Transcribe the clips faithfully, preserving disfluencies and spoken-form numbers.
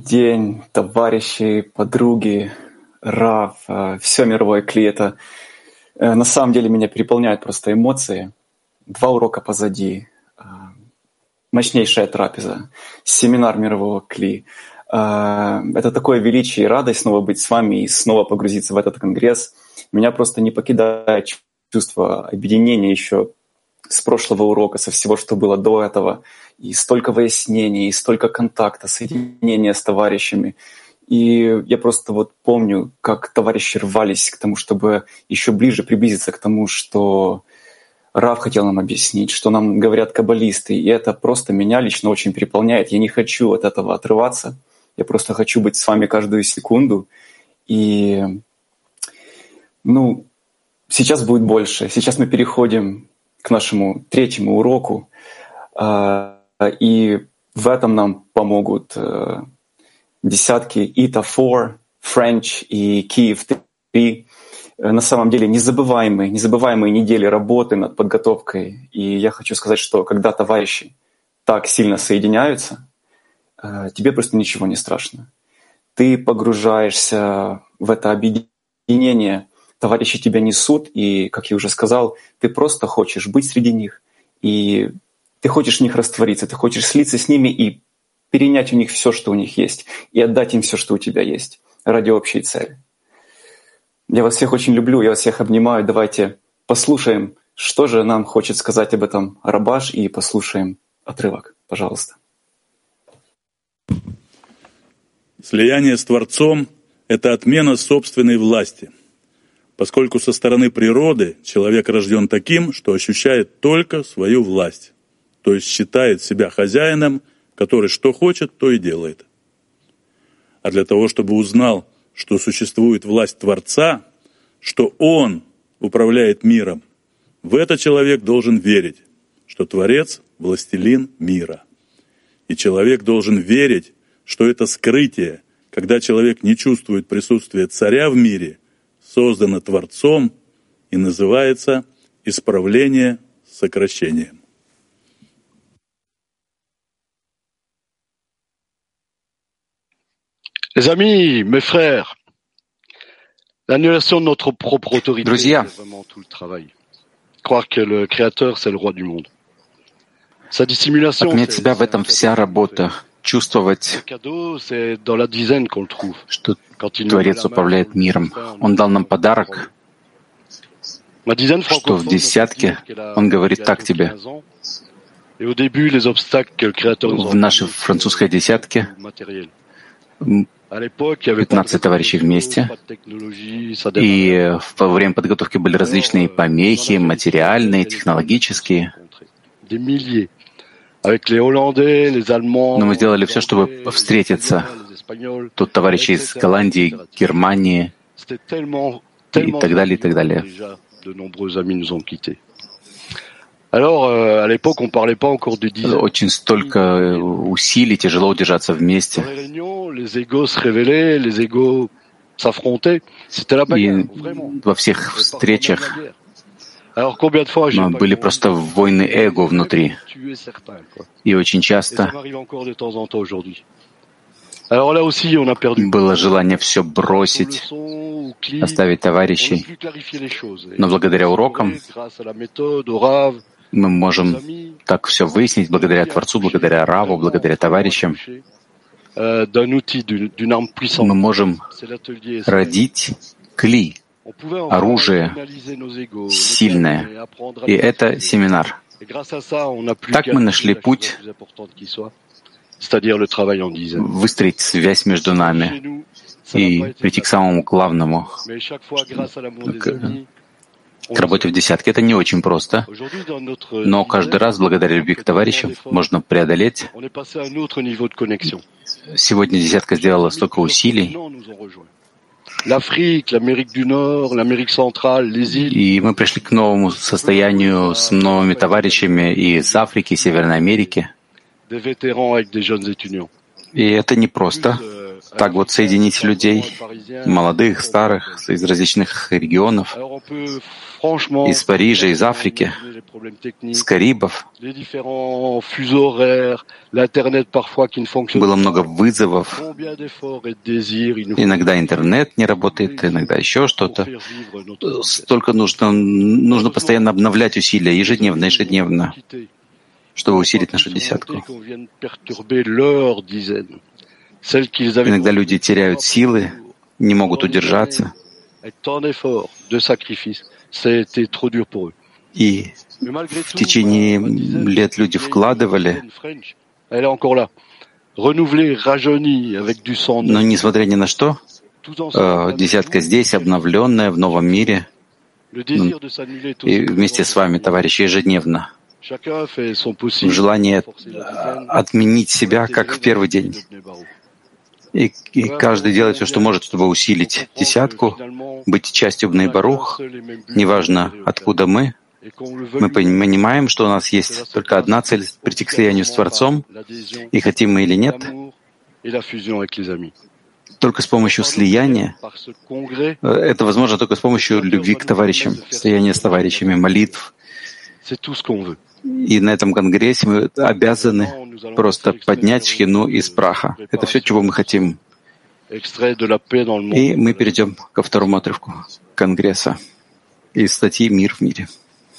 день, товарищи, подруги, Рав, все мировое кли. Это э, на самом деле меня переполняют просто эмоции. Два урока позади, э, мощнейшая трапеза, семинар мирового кли. Э, Это такое величие и радость снова быть с вами и снова погрузиться в этот конгресс. Меня просто не покидает чувство объединения еще с прошлого урока, со всего, что было до этого. И столько выяснений, и столько контакта, соединения с товарищами. И я просто вот помню, как товарищи рвались к тому, чтобы еще ближе приблизиться к тому, что Рав хотел нам объяснить, что нам говорят каббалисты. И это просто меня лично очень переполняет. Я не хочу от этого отрываться. Я просто хочу быть с вами каждую секунду. И ну, сейчас будет больше. Сейчас мы переходим к нашему третьему уроку. И в этом нам помогут десятки и ти эй четыре, French и Киев три. На самом деле незабываемые, незабываемые недели работы над подготовкой. И я хочу сказать, что когда товарищи так сильно соединяются, тебе просто ничего не страшно. Ты погружаешься в это объединение, товарищи тебя несут, и, как я уже сказал, ты просто хочешь быть среди них, и ты хочешь в них раствориться, ты хочешь слиться с ними и перенять у них все, что у них есть, и отдать им все, что у тебя есть, ради общей цели. Я вас всех очень люблю, я вас всех обнимаю. Давайте послушаем, что же нам хочет сказать об этом Рабаш, и послушаем отрывок. Пожалуйста. Слияние с Творцом — это отмена собственной власти, поскольку со стороны природы человек рожден таким, что ощущает только свою власть, то есть считает себя хозяином, который что хочет, то и делает. А для того, чтобы узнал, что существует власть Творца, что Он управляет миром, в это человек должен верить, что Творец — властелин мира. И человек должен верить, что это скрытие, когда человек не чувствует присутствия царя в мире, создано Творцом и называется исправление с сокращением. Les amis, mes frères, l'annulation de notre propre autorité, Друзья, c'est vraiment tout le travail. Croire que le Créateur, c'est le roi du monde. Sa dissimulation, отменять c'est себя в c'est un этом cadeau вся qu'on nous fait. работа. Le Чувствовать, cadeau, c'est dans la dizaine qu'on le trouve. что Quand il nous met Творец la main sur управляет le миром. destin, Он дал нам nous подарок, Ma dizaine что в francophone, on peut десятке dire qu'elle a Он говорит так bientôt тебе. quinze ans. Et au début, les obstacles que le Créateur nous В a нашей envoyés, французской десятке c'était matériel. м, À l'époque, il y avait pas de пятнадцать товарищей réseaux sociaux, вместе, pas de technologie, ça démarrait. и во время подготовки были Alors, различные euh, on en помехи, a fait des материальные, centaines, des технологические. rencontrés. Des milliers. Avec les Hollandais, les Allemands, Но мы сделали les все, чтобы Anglais, les встретиться. Italiens, les Espagnols, Тут товарищи et из cetera, Голландии, et cetera. Германии C'était tellement, и tellement так далее, и так fatigant далее. déjà. De nombreux amis nous ont quittés. Alors, euh, à l'époque, on parlait pas encore de dizaines. Очень столько усилий, тяжело удержаться Dans вместе. les réunions, les égos se révélaient, les égos s'affrontaient. C'était la И bagarre, vraiment. во всех Et parfois même встречах la guerre. Alors, combien de fois j'ai ну, pas были eu просто envie войны de эго внутри. tuer certains, quoi. И очень Et ça часто m'arrive encore de temps en temps aujourd'hui. Alors là aussi, on a perdu было желание все beaucoup. Nos бросить, leçons ou clis, оставить on ne товарищей. plus clarifier les choses. Et Но благодаря урокам grâce à la méthode, au Rav, мы aux можем amis, так все выяснить благодаря Творцу, благодаря Раву, благодаря товарищам. euh, d'un outil, d'une d'une arme puissante. Мы можем C'est l'atelier. c'est- родить кли, On pouvait enfin оружие analyser nos égos, les сильное. calmer, apprendre à И les это maîtriser. семинар. Et grâce à ça, on a plus Так qu'à мы faire нашли la chose путь la plus importante qui soit, c'est-à-dire le travail en dizaine. выстроить связь между нами Chez nous, ça n'a pas и été прийти к facile. самому главному, Mais chaque fois, grâce à l'amour des к, amis, on к работе в десятке. Это не очень просто, Aujourd'hui, dans notre но каждый dizaine, раз благодаря любви к товарищам можно преодолеть. on est passé à un autre niveau de connexion. Сегодня десятка сделала столько усилий, Continents nous ont rejoints. L'Afrique, l'Amérique du Nord, l'Amérique centrale, les îles. и мы пришли к новому состоянию с новыми товарищами из Африки, Северной Америки. Des vétérans avec des jeunes étudiants. И это не Plus, просто. euh, так вот соединить людей, молодых, старых, из различных регионов, из Парижа, из Африки, с Карибов. Было много вызовов. Иногда интернет не работает, иногда еще что-то. Столько нужно, нужно постоянно обновлять усилия, ежедневно, ежедневно, чтобы усилить нашу десятку. Иногда люди теряют силы, не могут удержаться. И в течение лет люди вкладывали, но несмотря ни на что, десятка здесь, обновленная, в новом мире, и вместе с вами, товарищи, ежедневно. Желание отменить себя, как в первый день. И, и каждый делает все, что может, чтобы усилить десятку, быть частью Бней Барух, неважно, откуда мы. Мы понимаем, что у нас есть только одна цель — прийти к слиянию с Творцом, и хотим мы или нет, только с помощью слияния, это возможно только с помощью любви к товарищам, слияния с товарищами, молитв. И на этом конгрессе мы обязаны просто поднять шхину из праха. Это все, чего мы хотим. И мы перейдем ко второму отрывку конгресса из статьи «Мир в мире».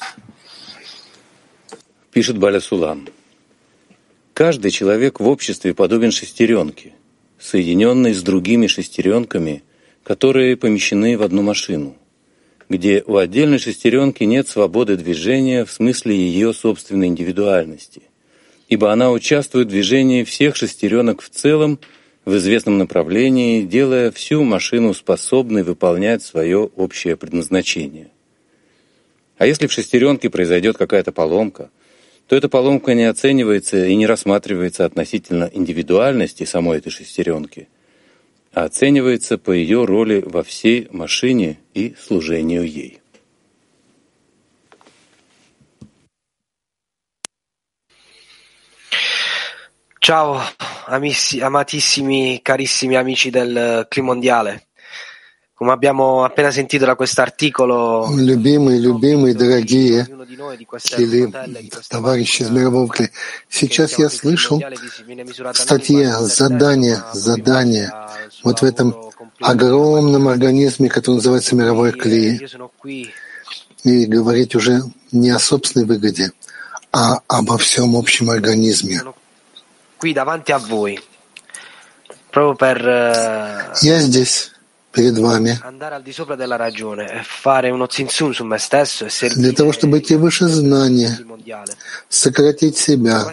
Пишет Баля Сулам. Каждый человек в обществе подобен шестеренке, соединенной с другими шестеренками, которые помещены в одну машину, где у отдельной шестеренки нет свободы движения в смысле ее собственной индивидуальности, ибо она участвует в движении всех шестеренок в целом в известном направлении, делая всю машину способной выполнять свое общее предназначение. А если в шестеренке произойдет какая-то поломка, то эта поломка не оценивается и не рассматривается относительно индивидуальности самой этой шестеренки, а оценивается по ее роли во всей машине и служению ей. Ciao, amici, amatissimi, carissimi amici del Clima Mondiale. Come abbiamo appena sentito da quest'articolo, любимые, любимые, дорогие Кили, товарищи из мирового клея, сейчас я слышал в статье задание, задание вот в этом огромном организме, который называется мировой клей, и говорить уже не о собственной выгоде, а обо всем общем организме. Я здесь, перед вами, для того, чтобы идти выше знания, сократить себя,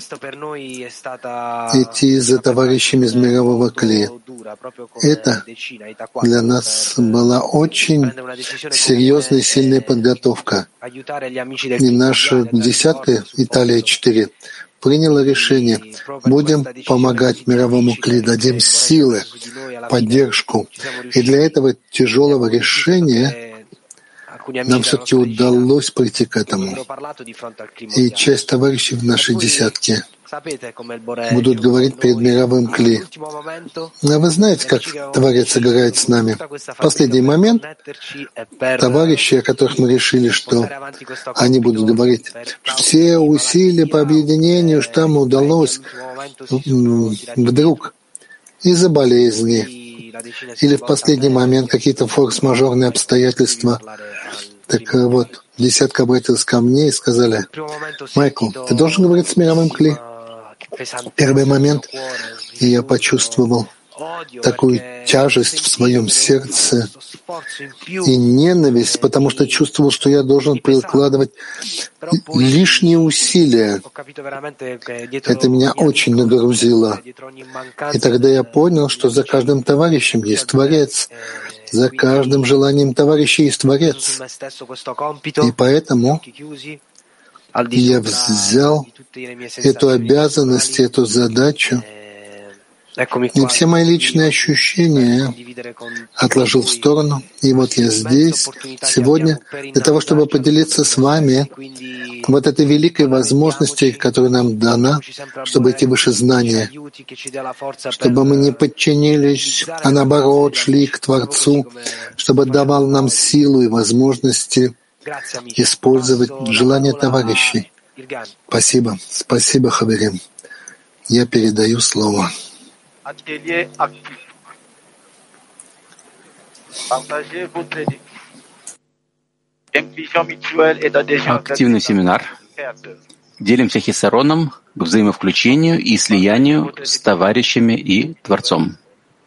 идти за товарищами из мирового клея. Это для нас была очень серьезная и сильная подготовка. И наша десятка, Италия четыре, приняла решение: будем помогать мировому клей, дадим силы, поддержку. И для этого тяжелого решения нам все-таки удалось прийти к этому. И часть товарищей в нашей десятке будут говорить перед мировым клей. А вы знаете, как Творец играет с нами? В последний момент товарищи, о которых мы решили, что они будут говорить, что все усилия по объединению, что там удалось, вдруг из-за болезни или в последний момент какие-то форс-мажорные обстоятельства. Так вот, десятка обратилась ко мне и сказали: «Майкл, ты должен говорить с мировым клей». Первый момент, и я почувствовал такую тяжесть в своем сердце и ненависть, потому что чувствовал, что я должен прикладывать лишние усилия. Это меня очень нагрузило. И тогда я понял, что за каждым товарищем есть Творец, за каждым желанием товарища есть Творец. И поэтому я взял эту обязанность, эту задачу И все мои личные ощущения отложил в сторону. И вот я здесь, сегодня, для того, чтобы поделиться с вами вот этой великой возможностью, которая нам дана, чтобы идти выше знания, чтобы мы не подчинились, а наоборот шли к Творцу, чтобы давал нам силу и возможности использовать желания товарищей. Спасибо. Спасибо, Хаверим. Я передаю слово. Активный семинар. Делимся хисароном к взаимовключению и слиянию с товарищами и Творцом.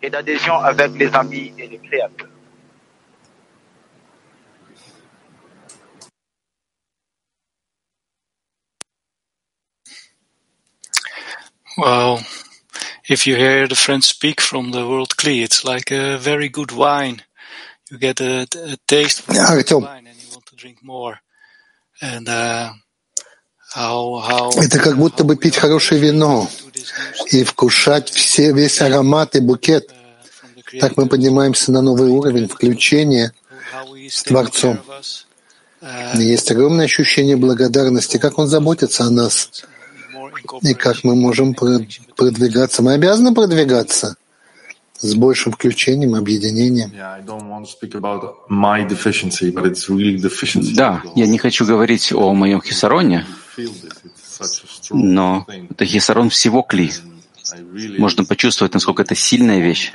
Wow. If you hear the friends speak from the world Kli, it's like a very good wine. You get a, a taste of the wine and you want to drink more. And uh, how how это как будто бы пить хорошее вино и вкушать все, весь аромат и букет. Так мы поднимаемся на новый уровень включения с Творцом. И есть огромное ощущение благодарности, как Он заботится о нас. И как мы можем продвигаться? Мы обязаны продвигаться с большим включением, объединением. Да, я не хочу говорить о моем хисароне, но это хисарон всего Кли. Можно почувствовать, насколько это сильная вещь.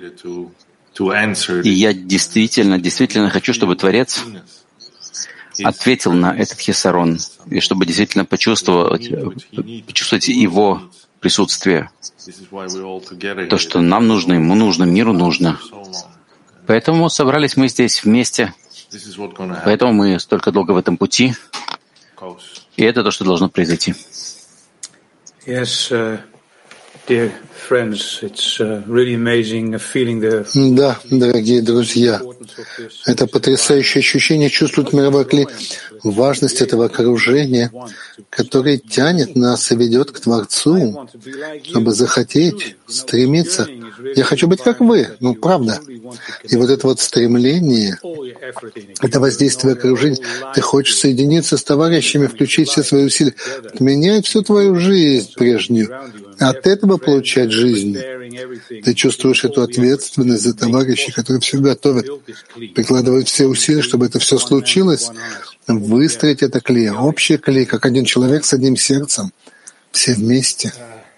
И я действительно, действительно хочу, чтобы Творец ответил на этот хисарон, и чтобы действительно почувствовать, почувствовать его присутствие. То, что нам нужно, ему нужно, миру нужно. Поэтому собрались мы здесь вместе. Поэтому мы столько долго в этом пути. И это то, что должно произойти. Yes, uh, dear friends, it's uh, really amazing feeling the... Да, дорогие друзья, это потрясающее ощущение чувствовать мировой Кли, важность этого окружения, которое тянет нас и ведет к Творцу, чтобы захотеть, стремиться. Я хочу быть как вы, ну правда. И вот это вот стремление, это воздействие окружения, ты хочешь соединиться с товарищами, включить все свои усилия, менять всю твою жизнь прежнюю, от этого получать жизнь. Ты чувствуешь эту ответственность за товарищей, которые все готовят, прикладывают все усилия, чтобы это все случилось, выстроить это Кли, общее Кли, как один человек с одним сердцем, все вместе.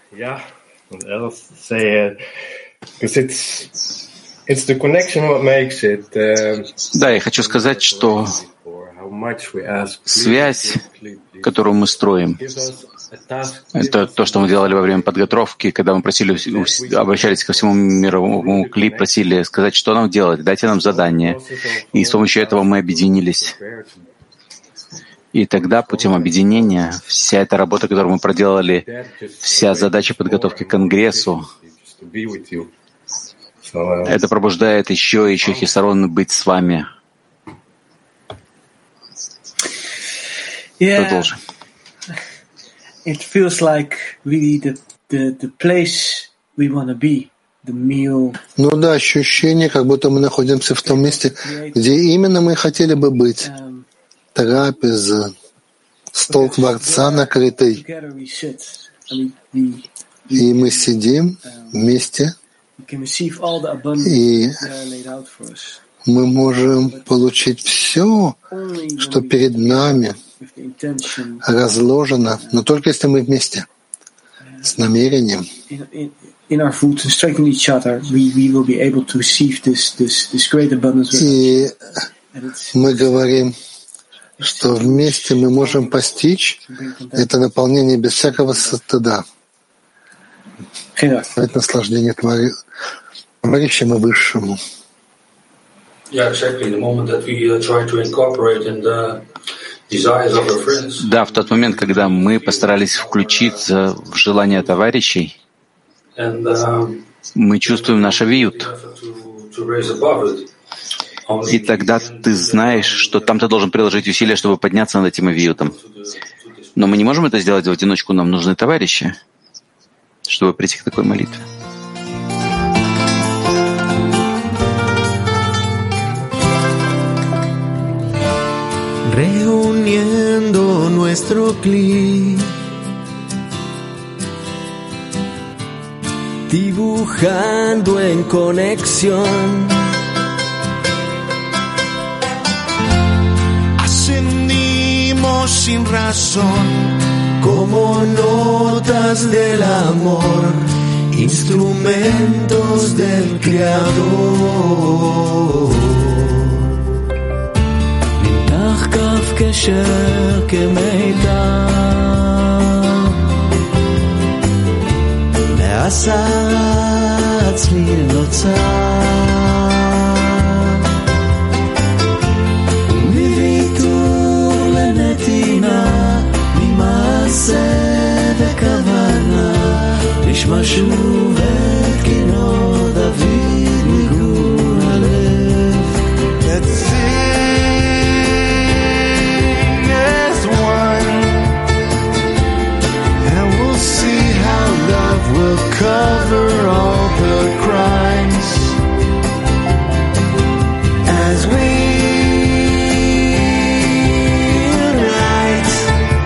Да, я хочу сказать, что связь, которую мы строим, это то, что мы делали во время подготовки, когда мы просили, обращались ко всему мировому Кли, просили сказать, что нам делать, дайте нам задание. И с помощью этого мы объединились. И тогда, путем объединения, вся эта работа, которую мы проделали, вся задача подготовки к Конгрессу, это пробуждает еще и еще хисарон быть с вами. Продолжим. It feels like really the, the, the place we want to be, the meal. Ну да, ощущение, как будто мы находимся в том месте, где именно мы хотели бы быть. Трапеза, стол Творца накрытый. И мы сидим вместе, и мы можем получить все, что перед нами разложено, но только если мы вместе, с намерением. И мы говорим, что вместе мы можем постичь это наполнение без всякого стыда. Это наслаждение творящему высшему. Да, в тот момент, когда мы постарались включиться в желания товарищей, мы чувствуем наш авиют. И тогда ты знаешь, что там ты должен приложить усилия, чтобы подняться над этим авиютом. Но мы не можем это сделать в одиночку, нам нужны товарищи, чтобы прийти к такой молитве. uniendo nuestro clic, dibujando en conexión. Ascendimos sin razón, como notas del amor, instrumentos del Creador. נמתח קו קשר כמיטב, נעשה צליל נוצר, ומוויתור לנתינה, ממעשה וכוונה, נשמע שוב את קינו דוד מגור הלב. Let's sing as one, and we'll see how love will cover all the crimes as we unite,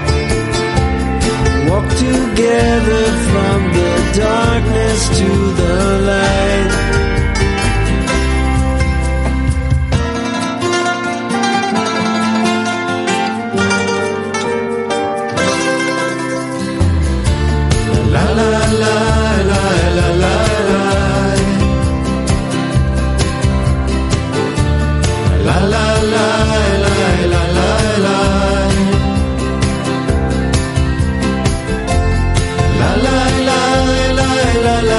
walk together from the darkness to the light. La la la la la la la la la la la la la la la la la la la la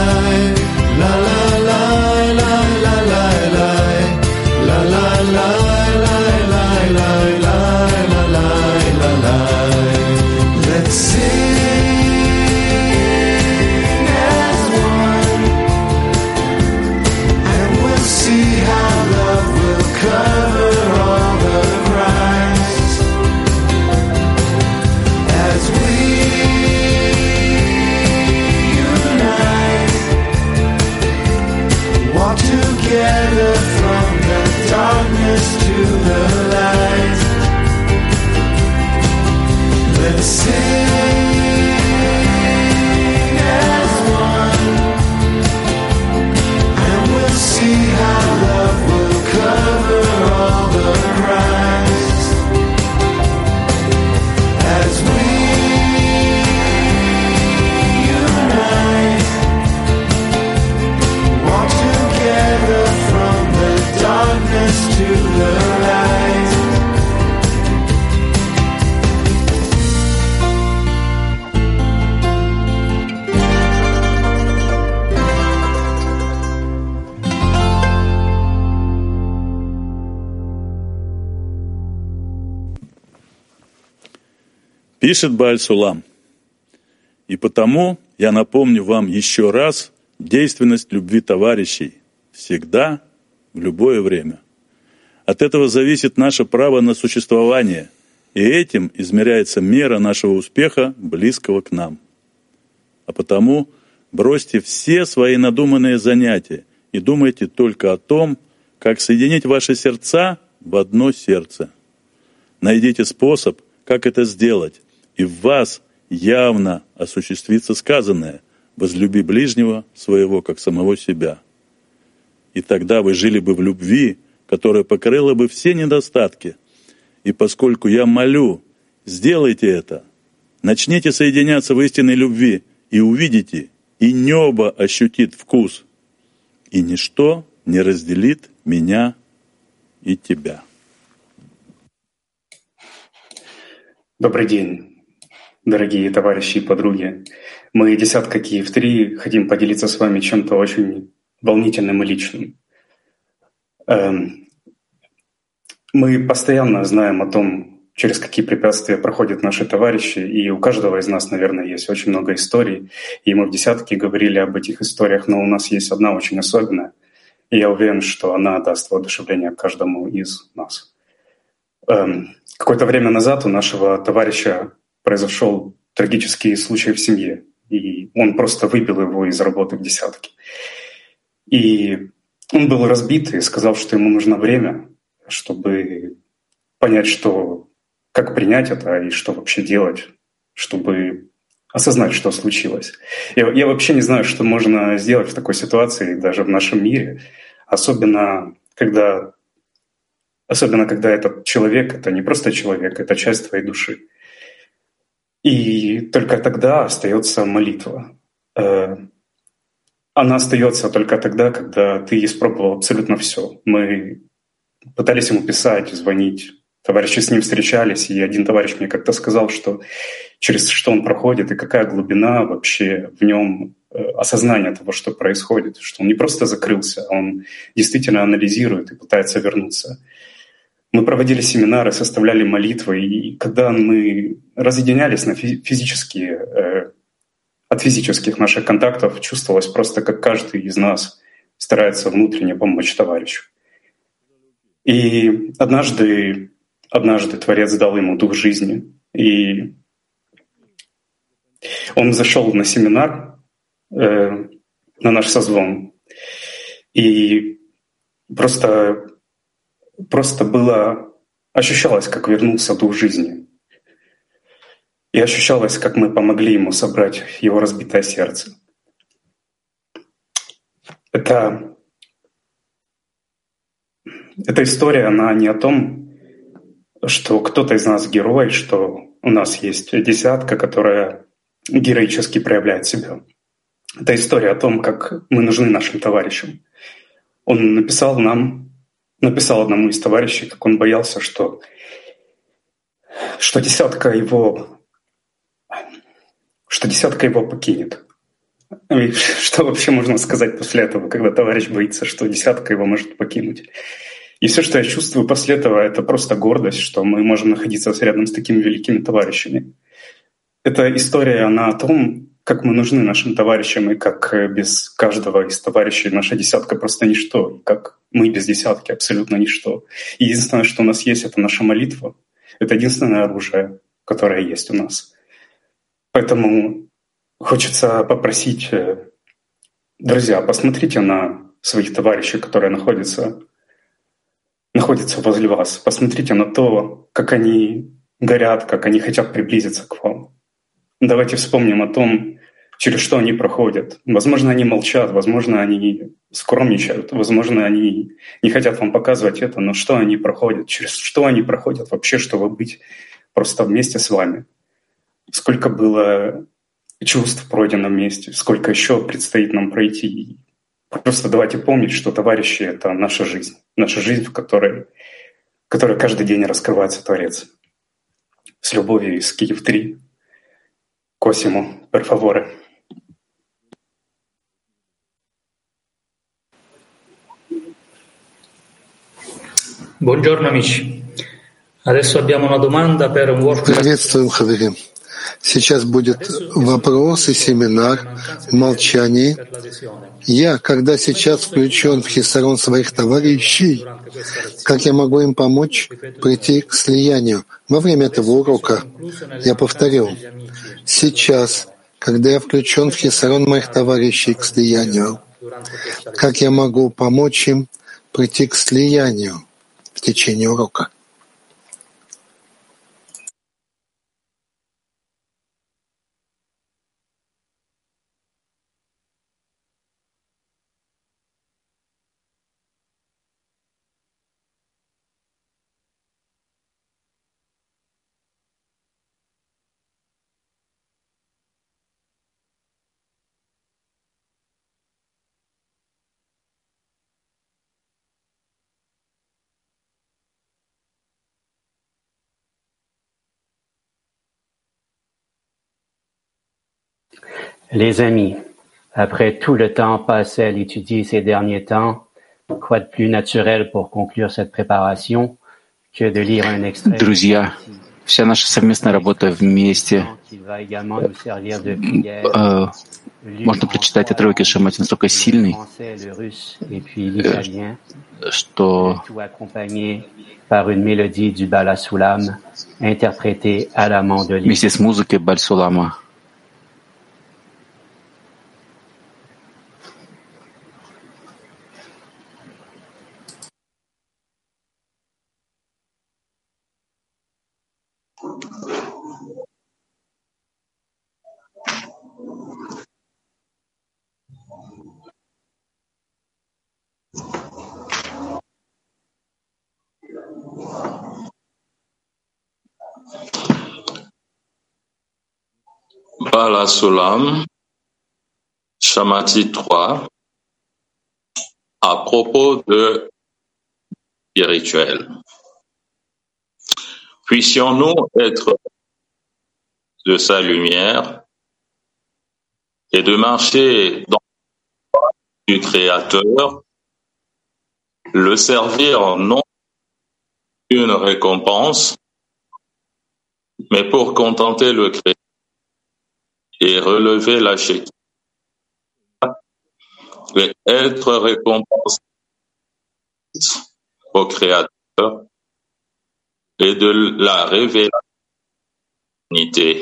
Let's sing as one, and we'll see how love will cover all the crimes as we unite, walk together from the darkness to the light. Let's sing as one, and we'll see how love will cover all the crimes as we unite, walk together from the darkness to the light. Пишет Бааль Сулам: «И потому я напомню вам еще раз действенность любви товарищей всегда, в любое время. От этого зависит наше право на существование, и этим измеряется мера нашего успеха, близкого к нам. А потому бросьте все свои надуманные занятия и думайте только о том, как соединить ваши сердца в одно сердце. Найдите способ, как это сделать, и в вас явно осуществится сказанное: возлюби ближнего своего, как самого себя. И тогда вы жили бы в любви, которая покрыла бы все недостатки. И поскольку я молю, сделайте это, начните соединяться в истинной любви, и увидите, и небо ощутит вкус, и ничто не разделит меня и тебя». Добрый день, дорогие товарищи и подруги. Мы, Десятка Киев-три, хотим поделиться с вами чем-то очень волнительным и личным. Мы постоянно знаем о том, через какие препятствия проходят наши товарищи, и у каждого из нас, наверное, есть очень много историй, и мы в Десятке говорили об этих историях, но у нас есть одна очень особенная, и я уверен, что она даст воодушевление каждому из нас. Какое-то время назад у нашего товарища произошел трагический случай в семье, и он просто выбил его из работы в Десятке. И он был разбит и сказал, что ему нужно время, чтобы понять, что как принять это и что вообще делать, чтобы осознать, что случилось. Я, я вообще не знаю, что можно сделать в такой ситуации, даже в нашем мире, особенно когда, особенно когда этот человек — это не просто человек, это часть твоей души. И только тогда остается молитва. Она остается только тогда, когда ты испробовал абсолютно все. Мы пытались ему писать, звонить, товарищи с ним встречались, и один товарищ мне как-то сказал, что через что он проходит и какая глубина вообще в нем осознания того, что происходит, что он не просто закрылся, а он действительно анализирует и пытается вернуться. Мы проводили семинары, составляли молитвы, и когда мы разъединялись на физические, от физических наших контактов, чувствовалось просто, как каждый из нас старается внутренне помочь товарищу. И однажды, однажды Творец дал ему дух жизни, и он зашел на семинар, э, на наш созвон, и просто, просто было, ощущалось, как вернулся дух жизни. И ощущалось, как мы помогли ему собрать его разбитое сердце. Это, эта история, она не о том, что кто-то из нас герой, что у нас есть десятка, которая героически проявляет себя. Это история о том, как мы нужны нашим товарищам. Он написал нам, написал одному из товарищей, как он боялся, что, что десятка его что десятка его покинет. И что вообще можно сказать после этого, когда товарищ боится, что десятка его может покинуть? И все, что я чувствую после этого, это просто гордость, что мы можем находиться рядом с такими великими товарищами. Эта история, она о том, как мы нужны нашим товарищам, и как без каждого из товарищей наша десятка просто ничто, и как мы без десятки абсолютно ничто. И единственное, что у нас есть, это наша молитва. Это единственное оружие, которое есть у нас. Поэтому хочется попросить, друзья, посмотрите на своих товарищей, которые находятся, находятся возле вас. Посмотрите на то, как они горят, как они хотят приблизиться к вам. Давайте вспомним о том, через что они проходят. Возможно, они молчат, возможно, они скромничают, возможно, они не хотят вам показывать это, но что они проходят, через что они проходят вообще, чтобы быть просто вместе с вами. Сколько было чувств пройдено вместе, сколько еще предстоит нам пройти. Просто давайте помнить, что товарищи — это наша жизнь. Наша жизнь, в которой, в которой каждый день раскрывается Творец. С любовью из Киев три. Cosimo, per favore. Buongiorno amici. Adesso abbiamo una domanda per un workshop. Приветствуем, хаверим. Сейчас будет вопрос и семинар в молчании. Я, когда сейчас включен в хисарон своих товарищей, как я могу им помочь прийти к слиянию? Во время этого урока я повторил. Сейчас, когда я включен в хисарон моих товарищей к слиянию, как я могу помочь им прийти к слиянию в течение урока? Les amis, après tout le temps passé à l'étudier ces derniers temps, quoi de plus naturel pour conclure cette préparation que de lire un extrait. Друзья, вся наша совместная работа вместе, э, можно прочитать отрывок из Шамати настолько сильный, э, что вместе с музыкой Баль-Сулама Bala Sulam, Shamati trois, à propos de spirituel. Puissions-nous être de sa lumière et de marcher dans du Créateur, le servir non une récompense, mais pour contenter le Créateur et relever la Shekinah, et être récompensé au Créateur et de la révélation de l'unité.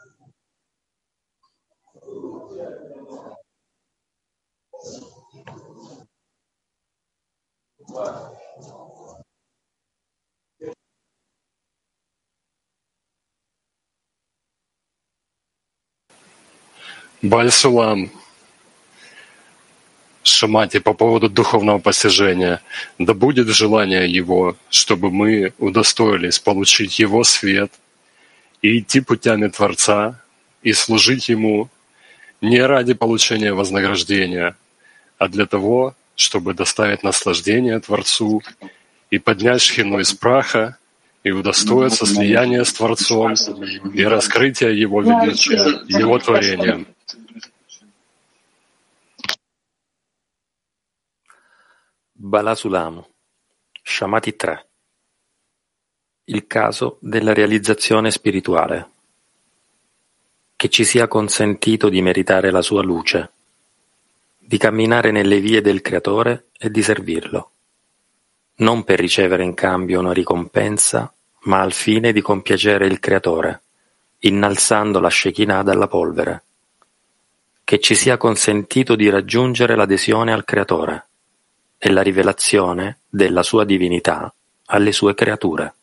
Бальсулам, Шамати, по поводу духовного постижения. Да будет желание его, чтобы мы удостоились получить его свет и идти путями Творца и служить ему не ради получения вознаграждения, а для того, чтобы доставить наслаждение Творцу и поднять шхину из праха и удостоиться слияния с Творцом и раскрытия Его величия, Его творения. Balasulam, Shamati tre. Il caso della realizzazione spirituale. Che ci sia consentito di meritare la sua luce, di camminare nelle vie del Creatore e di servirlo, non per ricevere in cambio una ricompensa, ma al fine di compiacere il Creatore, innalzando la Shekinah dalla polvere. Che ci sia consentito di raggiungere l'adesione al Creatore e la rivelazione della sua divinità alle sue creature.